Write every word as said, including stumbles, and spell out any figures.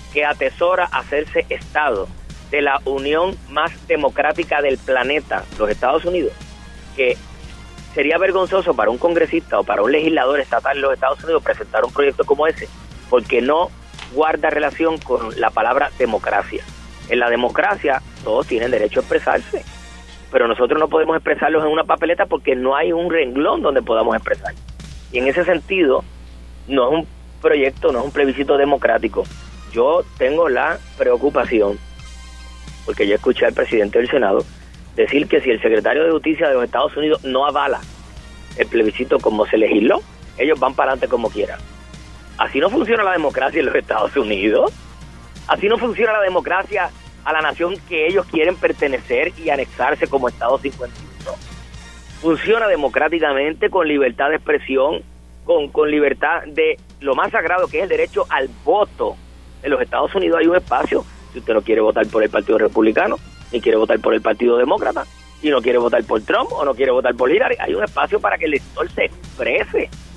que atesora hacerse Estado de la unión más democrática del planeta, los Estados Unidos, que sería vergonzoso para un congresista o para un legislador estatal en los Estados Unidos presentar un proyecto como ese, porque no guarda relación con la palabra democracia. En la democracia todos tienen derecho a expresarse, pero nosotros no podemos expresarlos en una papeleta porque no hay un renglón donde podamos expresar. Y en ese sentido, no es un proyecto, no es un plebiscito democrático. Yo tengo la preocupación, porque yo escuché al presidente del Senado decir que si el secretario de Justicia de los Estados Unidos no avala el plebiscito como se legisló, ellos van para adelante como quieran. Así no funciona la democracia en los Estados Unidos. Así no funciona la democracia a la nación que ellos quieren pertenecer y anexarse como Estado cincuenta y uno. Funciona democráticamente, con libertad de expresión, con, con libertad de lo más sagrado que es el derecho al voto. En los Estados Unidos hay un espacio, si usted no quiere votar por el Partido Republicano, ni quiere votar por el Partido Demócrata, y no quiere votar por Trump o no quiere votar por Hillary, hay un espacio para que el elector se exprese.